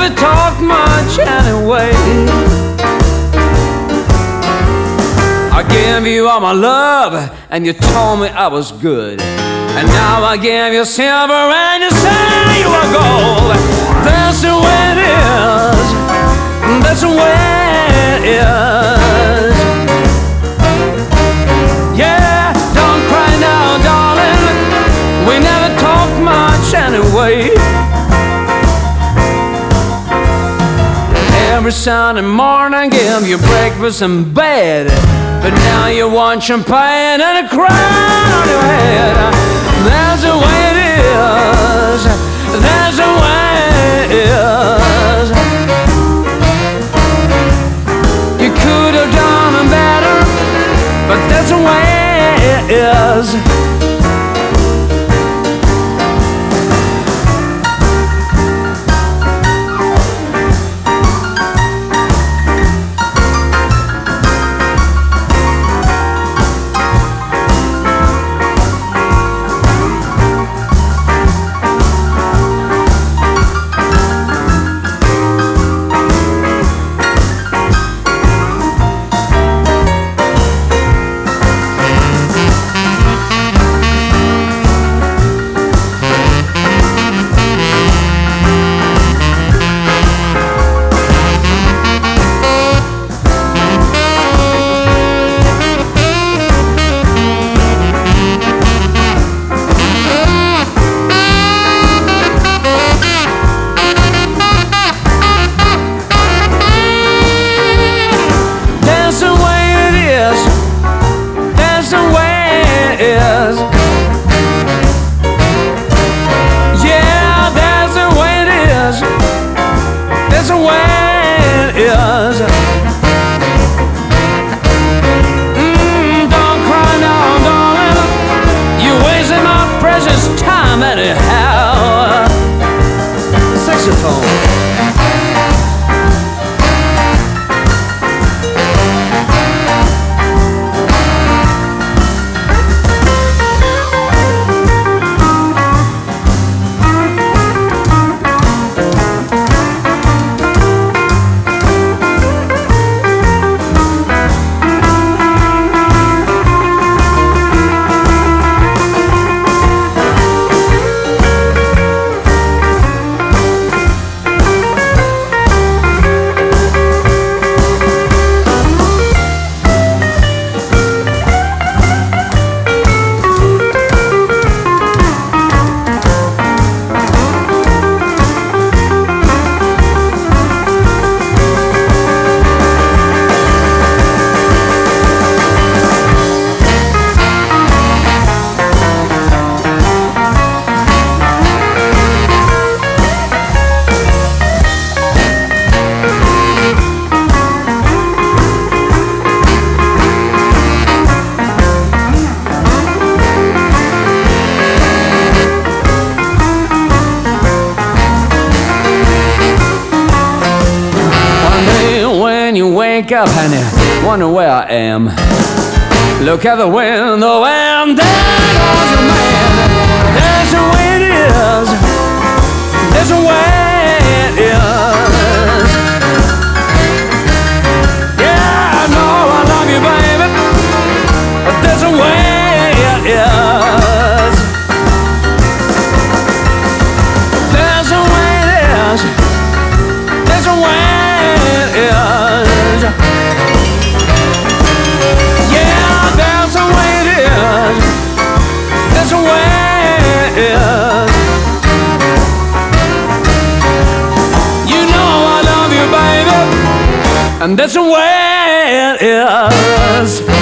never talk much anyway. I gave you all my love, and you told me I was good. And now I give you silver, and you say you are gold. That's the way it is. That's the way it is. Yeah, don't cry now, darling. We never talk much anyway. Every Sunday morning I give you breakfast in bed, but now you want champagne and a crown on your head. That's the way it is. That's the way it is. You could have done better, but that's the way it is. Yeah, that's the way it is. That's the way it is. Don't cry now, darling. You're wasting my precious time anyhow. Saxophone. When you wake up and you wonder where I am, look out the window and there goes your man. That's the way it is. That's the way it is. Yeah, I know I love you, baby, but that's the way it is. That's the way it is. That's the way it is. Yeah, that's the way it is. That's the way it is. You know I love you, baby, and that's the way it is.